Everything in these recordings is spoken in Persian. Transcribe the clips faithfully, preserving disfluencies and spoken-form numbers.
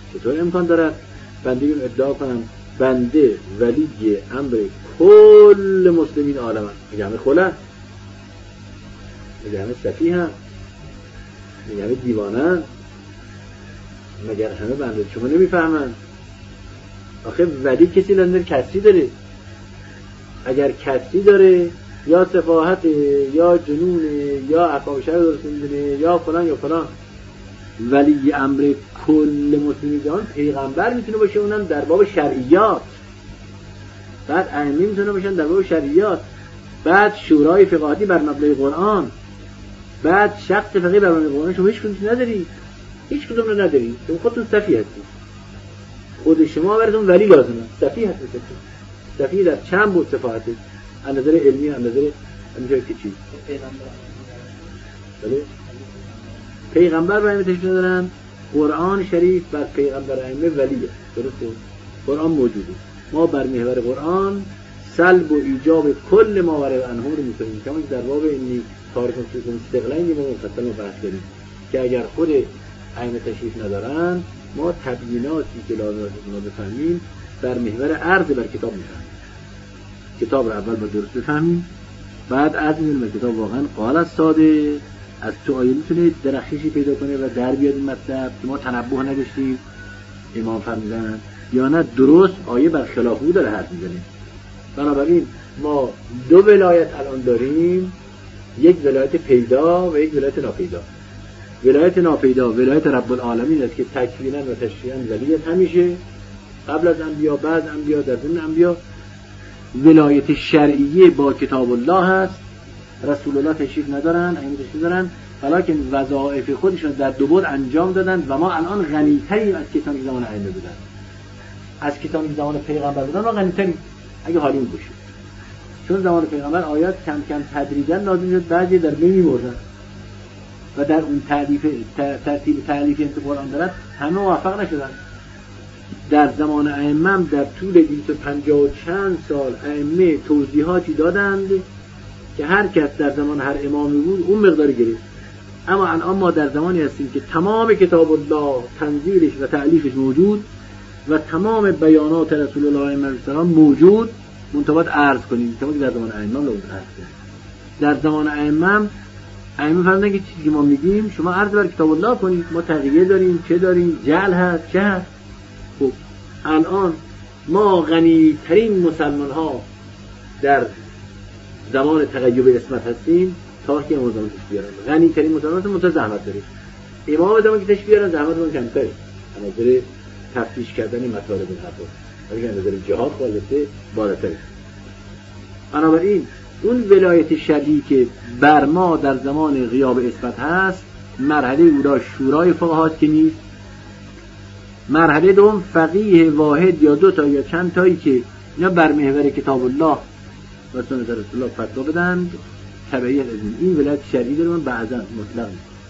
چطور امکان دارد بنده بیام ادعا کنم بنده ولی امر کل مسلمین عالم میگه همه خله، میگه همه سفیه هم، میگه همه دیوانه، مگر همه بنده شما نمیفهمن؟ آخه ولی کسی لندر کسی داره، اگر کسی داره یا سفاهت یا جنونه یا احکام شرع درست نمیدونه یا فلان یا فلان. ولی امر کل مسلمین جهان پیغمبر میتونه باشه، اونم در باب شرعیات، بعد ائمه میتونه باشن در باب شرعیات، بعد شورای فقاهی بر مبنای قرآن، بعد شخص فقیه بر مبنای قرآن. شما هیچ کدوم نداری، هیچ کدوم رو نداری، شما خودتون سفیه هستی، خود شما براتون ولی لازمه، سفیه هستی. سفیه در چند بود سفاهته؟ از نظر علمی، از نظر همینجایی که چی؟ بله؟ پیغمبر رو ائمه تشریف ندارن، قرآن شریف بر پیغمبر ائمه ولیه، درسته؟ قرآن موجوده، ما بر محور قرآن سلب و ایجاب کل ما ورد عنه رو میکنیم. کما که در باب اینی تاریخ مسلم استقلال ما مفصل بحث کردیم که اگر خود ائمه تشریف ندارن ما تبییناتی که لازم ما بفهمیم در محور عرض بر کتاب میفهمیم. کتاب رو اول با درست بفهمیم، بعد عرض می‌کنیم بر کتاب. واقعا قال الساده از تو آیه میتونه درخششی پیدا کنه و در بیاد این مطلب که ما تنبه نداشتیم امام فرمودن، یا نه درست آیه بر خلاف او داره حرف میزنه. بنابراین ما دو ولایت الان داریم، یک ولایت پیدا و یک ولایت ناپیدا. ولایت ناپیدا ولایت رب العالمین است که تکوینا و تشریعا ولیت همیشه قبل از انبیا، بعد انبیا، در ضمن انبیا. ولایت شرعیه با کتاب الله هست، رسول الله تشریف ندارن، ائمه تشریف دارن، ولیکن وظایف خودشون در دو بعد انجام دادن و ما الان غنی‌تریم از کسانی که زمان ائمه بودن، از کسانی که زمان پیغمبر بودن ما غنی‌تریم اگه حالیم باشه. چون زمان پیغمبر آیات کم کم تدریجا نازل شد، بعضی در بین می‌بردن و در اون تعلیف ترتیب تعلیفی که قرآن دارد همه موفق نشدن. در زمان ائمه در طول دویست و پنجاه و چند سال ائمه توضیحاتی دادند که هر کس در زمان هر امامی بود اون مقداری گرفت. اما الان ما در زمانی هستیم که تمام کتاب الله تنزیلش و تعلیفش موجود و تمام بیانات رسول الله علیه السلام موجود، منتبات عرض کنیم. که در زمان ائمه لازم عرض کنیم. در زمان ائمه ائمه فرمودن که چیزی که ما میگیم شما عرض بر کتاب الله کنید، ما تقیه داریم، چه داریم، جعل هست، چه هست. خب الان ما غنی ترین مسلمان ها در زمان تغیب اسمت هستیم تا که امام زمان تشبیه بیارن. غنی ترین مسلمان هستیم، منتها زحمت داریم. امام زمان که تشبیه بیارن زحمت اون کمتره، از نظر تفتیش کردن مطالب الحق، ولی از نظر جهاد خالصه بالاتره. بنابراین اون ولایت شرعی که بر ما در زمان غیاب اسمت هست، مرحله اولا شورای فقهاست که نیست. مرحله دوم فقیه واحد یا دو تا یا چند تایی که اینا بر محور کتاب الله و سنت رسول الله فتوا بدن تبعیت از این. این ولایت شرعی داره، من بعضا مطلق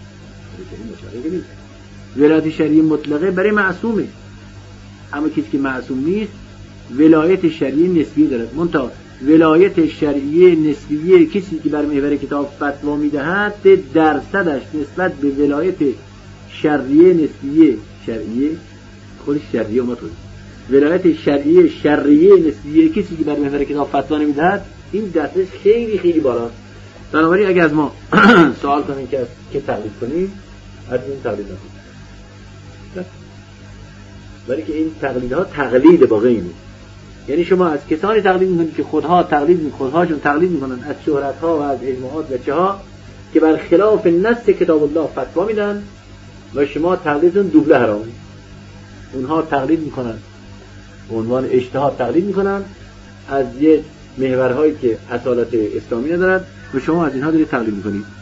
نیست. ولایت شرعی مطلقه برای معصومه، اما کسی که معصوم نیست ولایت شرعی نسبی داره. منتها ولایت شرعی نسبیه کسی که بر محور کتاب فتوا میدهد درصدش نسبت به ولایت شرعی نسبیه شرعیه خودش شرعیه اومد خود ولایت شرعی شرعیه نسبیه کسی که بر محور کتاب فتوا نمیدهد این درصدش خیلی خیلی بالاست. بنابراین اگه از ما سوال کنین که که تقلید کنیم، از این تقلید نکنیم، ولی که این تقلیدها تقلید با غیره. یعنی شما از کسانی تقلید میکنید که خودها تقلید میکنن، خودهاشون تقلید میکنن از شهرت‌ها و از اجماعات و چها که بر خلاف نص کتاب الله فتوا میدن و شما تقلیدتون دوبله حرامه. اونها تقلید میکنن به عنوان اجتهاد، تقلید میکنن از یه محورهایی که اصالت اسلامی ندارن و شما از اینها دارید تقلید میکنید.